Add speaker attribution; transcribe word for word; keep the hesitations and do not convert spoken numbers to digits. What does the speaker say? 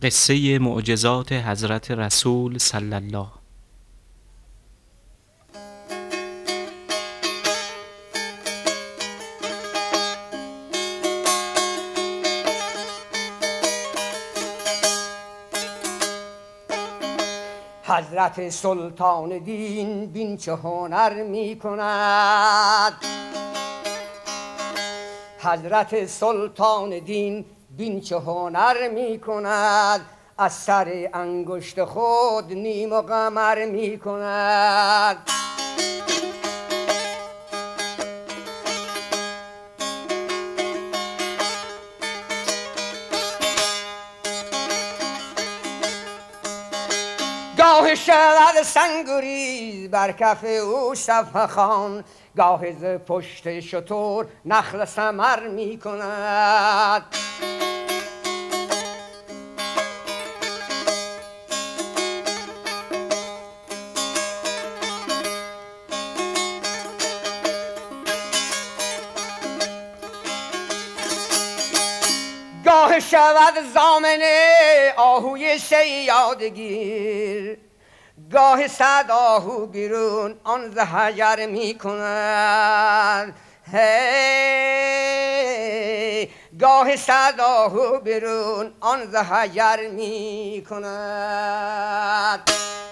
Speaker 1: قصه معجزات حضرت رسول صلی الله.
Speaker 2: حضرت سلطان دین بین چه هنر می کند. حضرت سلطان دین بین چه هنر می کند. از سر انگشت خود نیم و قمر می کند. گاه شود سنگریز بر کف او صفحه خوان، گاه ز پشت شتر نخل ثمر می کند. گاه شود ضامن آهوی صیادگیر، گاه صد آهو بیرون آن ز حجر می کند. هی گاه صد آهو بیرون آن ز حجر می کند.